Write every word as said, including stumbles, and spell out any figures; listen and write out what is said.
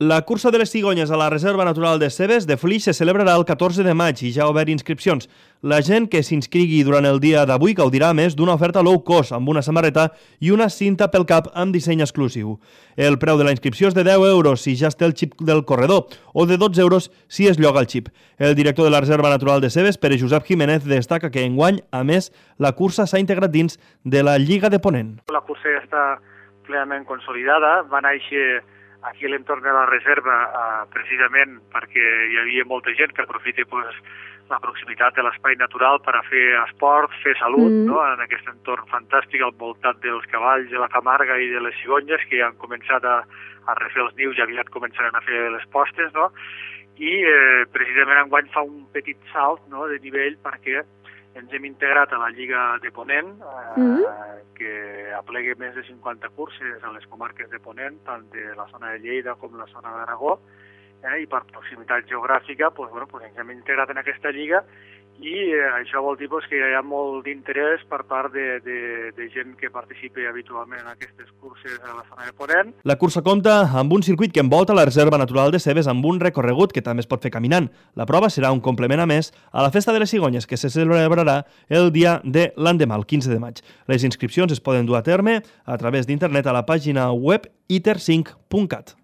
La cursa de les cigonyes a la Reserva Natural de Cebes de Flix se celebrarà el catorze de maig i ja ha obert inscripcions. La gent que s'inscrigui durant el dia d'avui gaudirà més d'una oferta low cost amb una samarreta i una cinta pel cap amb disseny exclusiu. El preu de la inscripció és de deu euros si ja es té el xip del corredor o de dotze euros si es lloga el xip. El director de la Reserva Natural de Cebes, Pere Josep Jiménez, destaca que enguany, a més, la cursa s'ha integrat dins de la Lliga de Ponent. La cursa ja està plenament consolidada, va néixer aquí a l'entorn de la reserva eh, precisament perquè hi havia molta gent que aprofita pues, la proximitat de l'espai natural per a fer esport, fer salut, mm. no? En aquest entorn fantàstic al voltant dels cavalls de la Camarga i de les cigonyes que ja han començat a, a refer els nius i aviat començaran a fer les postes, no? I eh, precisament enguany fa un petit salt, no?, de nivell perquè ens hem integrat a la Lliga de Ponent, eh, mm. que aplega més de cinquanta curses a les comarques de Ponent, tant de la zona de Lleida com la zona d'Aragó, eh, i per proximitat geogràfica pues, bueno, pues ens hem integrat en aquesta lliga i eh, això vol dir pues, que hi ha molt d'interès per part de, de, de gent que participa habitualment en aquestes curses a la zona de Ponent. La cursa compta amb un circuit que envolta la Reserva Natural de Cebes amb un recorregut que també es pot fer caminant. La prova serà un complement a més a la Festa de les Cigonyes que se celebrarà el dia de l'endemà, el quinze de maig. Les inscripcions es poden dur a terme a través d'internet a la pàgina web iter cinc punt cat.